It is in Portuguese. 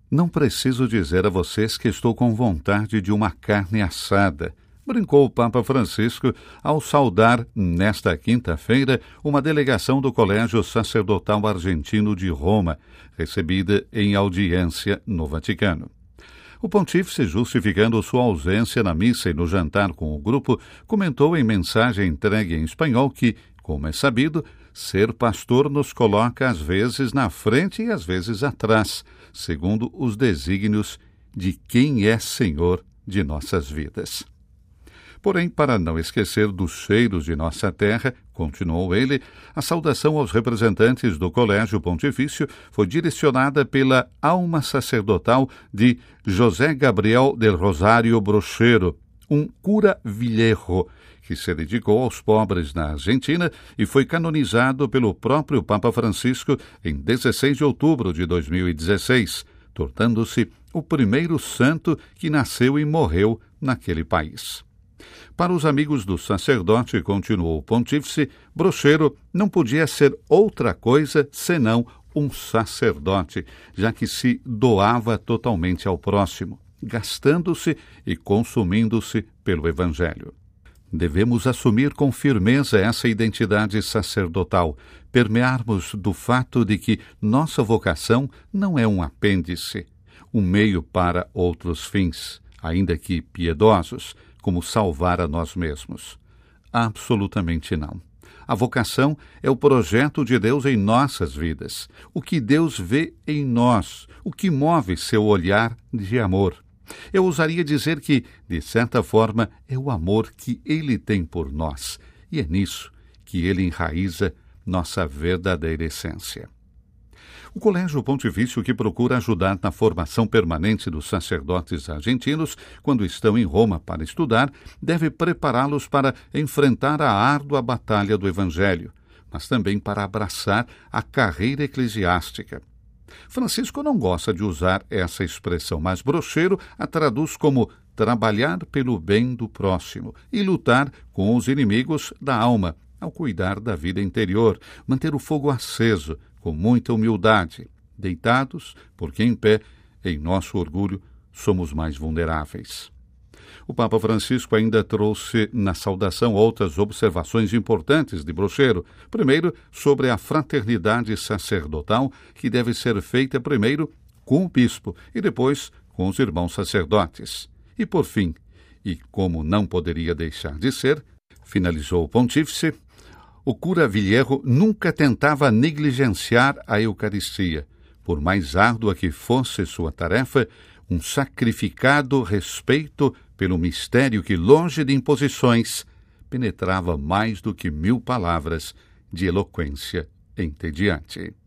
Não preciso dizer a vocês que estou com vontade de uma carne assada, brincou o Papa Francisco ao saudar, nesta quinta-feira, uma delegação do Colégio Sacerdotal Argentino de Roma, recebida em audiência no Vaticano. O pontífice, justificando sua ausência na missa e no jantar com o grupo, comentou em mensagem entregue em espanhol que, como é sabido, ser pastor nos coloca às vezes na frente e às vezes atrás, segundo os desígnios de quem é Senhor de nossas vidas. Porém, para não esquecer dos cheiros de nossa terra, continuou ele, a saudação aos representantes do Colégio Pontifício foi direcionada pela alma sacerdotal de José Gabriel del Rosário Brochero, um cura viejo, que se dedicou aos pobres na Argentina e foi canonizado pelo próprio Papa Francisco em 16 de outubro de 2016, tornando-se o primeiro santo que nasceu e morreu naquele país. Para os amigos do sacerdote, continuou o pontífice, Brochero não podia ser outra coisa senão um sacerdote, já que se doava totalmente ao próximo, gastando-se e consumindo-se pelo Evangelho. Devemos assumir com firmeza essa identidade sacerdotal, permearmos do fato de que nossa vocação não é um apêndice, um meio para outros fins, ainda que piedosos, como salvar a nós mesmos. Absolutamente não. A vocação é o projeto de Deus em nossas vidas, o que Deus vê em nós, o que move seu olhar de amor. Eu ousaria dizer que, de certa forma, é o amor que Ele tem por nós, e é nisso que Ele enraiza nossa verdadeira essência. O Colégio Pontifício, que procura ajudar na formação permanente dos sacerdotes argentinos quando estão em Roma para estudar, deve prepará-los para enfrentar a árdua batalha do Evangelho, mas também para abraçar a carreira eclesiástica. Francisco não gosta de usar essa expressão, mas Brochero a traduz como trabalhar pelo bem do próximo e lutar com os inimigos da alma, ao cuidar da vida interior, manter o fogo aceso, com muita humildade, deitados, porque em pé, em nosso orgulho, somos mais vulneráveis. O Papa Francisco ainda trouxe na saudação outras observações importantes de Brochero. Primeiro, sobre a fraternidade sacerdotal, que deve ser feita primeiro com o bispo e depois com os irmãos sacerdotes. E por fim, e como não poderia deixar de ser, finalizou o pontífice, o cura viejo nunca tentava negligenciar a Eucaristia, por mais árdua que fosse sua tarefa, um sacrificado respeito pelo mistério que, longe de imposições, penetrava mais do que 1000 palavras de eloquência entediante.